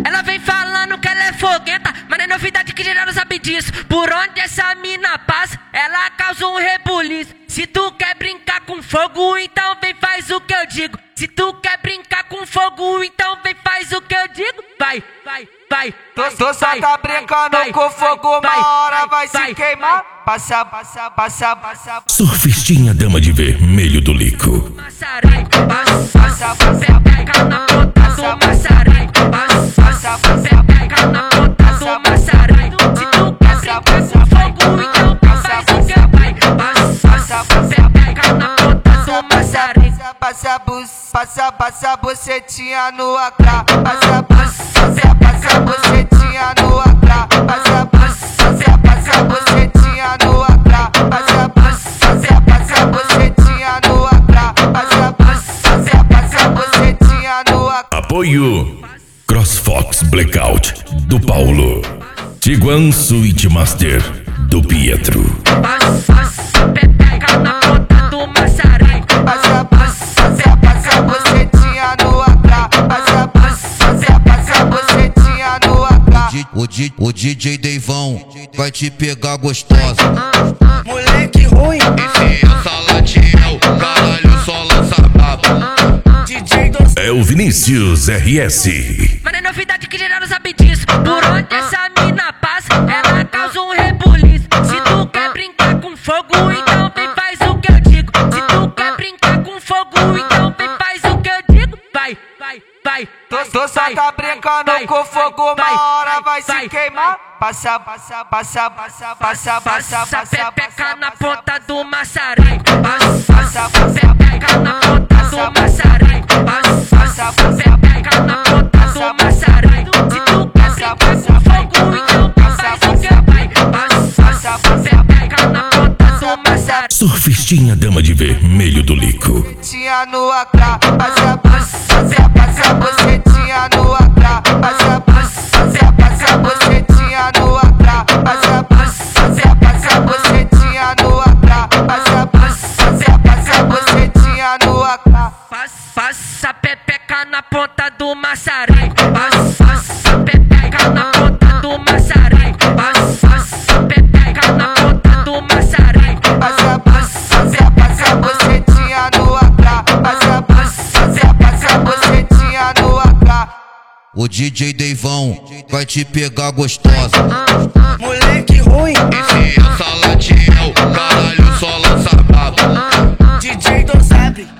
Ela vem falando que ela é foguenta, mas não é novidade que geral não sabe disso. Por onde essa mina passa, ela causa um rebuliço. Se tu quer brincar com fogo, então vem faz o que eu digo. Se tu quer brincar com fogo, então vem faz o que eu digo. Vai, vai, vai. Tu só tá brincando com fogo, uma hora vai se queimar. Passa, passa, passa, passa. Surfistinha dama de vermelho do Lico. Maçareco, passa, passa, pega na ponta do maçareco. Passa, passa, pega na ponta do maçareco. Se tu quer brincar com fogo, então faz o que eu vai. Passa, passa, pega na ponta do maçareco. Passa, bucetinha no AK. Passa, bucetinha no AK. Passa, bucetinha no AK. Passa, bucetinha no AK. Passa, bucetinha no AK. Apoio CrossFox Blackout do Paulo. Tiguan Suite Master do Pietro. Passa, pega na ponta do maçareco. Passa, bucetinha no AK. Passa, bucetinha no AK. O DJ Deivão vai te pegar gostosa. Moleque ruim, Esse é Salatiel, caralho, só lança baba. DJ Doce. É o Vinícius RS. Mas não é novidade que geral não sabe disso. Por onde essa mina passa, ela causa um rebuliço. Se tu quer brincar com fogo, então vem faz o que eu digo. Se tu quer brincar com fogo, então vem faz o que eu digo. Vai, vai, vai. Tu só tá brincando com fogo, uma hora vai se queimar. Passa, passa, passa, passa, passa, passa, Passa pepeca na ponta do maçareco. Passa pepeca na ponta do maçareco. Passa pepeca na ponta do maçareco. Se tu quer brincar com fogo, então faz o que eu vai. Passa pepeca na ponta do maçareco. Surfistinha dama de vermelho do Lico. Bucetinha no AK. Passa, bucetinha no AK. Passa, bucetinha no AK. Passa, bucetinha no AK. Passa, bucetinha no AK. Passa pepeca na ponta do maçareco. Passa pepeca na ponta do maçareco. Passa pepeca na ponta do maçareco. Passa, bucetinha no AK. Passa, bucetinha no AK. O DJ Deivão vai te pegar gostosa. Moleque ruim, Esse é Salatiel, caralho, só lança baba. DJ Doce.